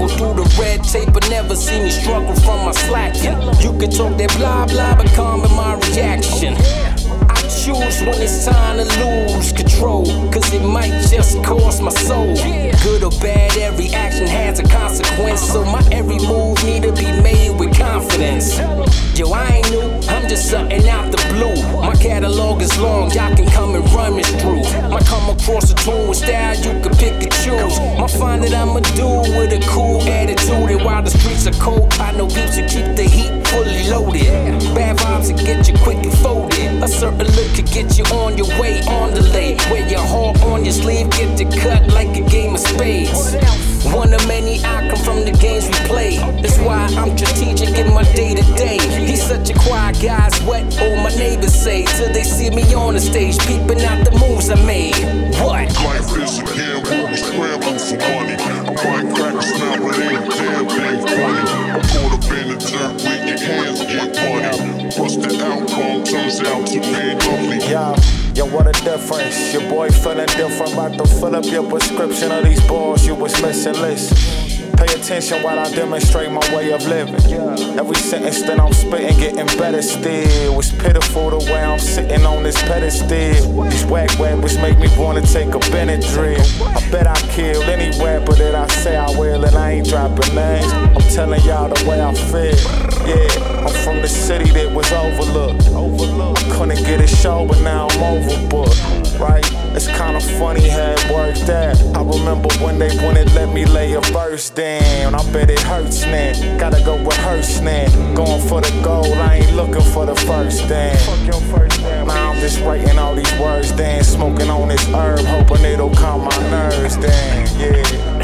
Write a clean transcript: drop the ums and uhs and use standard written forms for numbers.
go through the red tape but never see me struggle from my slacking. You can talk that blah blah but calm in my reaction. I choose when it's time to lose control, cause it might just cost my soul. Good or bad, every action has a consequence, so my every move need to be made with confidence. Yo, I ain't new, I'm just something out the blue. My catalog is long, y'all can come and run me through. Might come across a tune with style, you can pick and choose. Might find that I'm a dude with a cool attitude, and while the streets are cold, I know peeps to keep the heat fully loaded. Bad vibes to get you quick and folded. A certain look could get you on your way, on delay. Wear your heart on your sleeve, get you cut like a game of spades. One of many, I come from the games we play. That's why I'm strategic in my day-to-day. He's such a quiet guy, it's what all my neighbors say, till they see me on the stage, peeping out the moves I made. What? Life is a gamble, we scramble for money. I might crack a smile, but ain't damn thing funny. I'm caught up in the dirt with your hands get money. Plus the outcome turns out to be lovely. Yo, what a difference. Your boy feeling different, about to fill up your prescription of these balls you was missing. Listen, pay attention while I demonstrate my way of living. Every sentence that I'm spitting getting better still. It's pitiful the way I'm sitting on this pedestal. These whack rappers make me wanna take a Benadryl. I bet I kill any rapper that I say I will, and I ain't dropping names. I'm telling y'all the way I feel. Yeah, I'm from the city that was overlooked. I couldn't get a show, but now I'm overbooked. Right? It's kinda funny how it worked out. I remember when they wouldn't let me lay a verse down. I bet it hurts now. Gotta go rehearse now. Going for the gold, I ain't looking for the first down. Now I'm just writing all these words down, smoking on this herb, hoping it'll calm my nerves down. Yeah.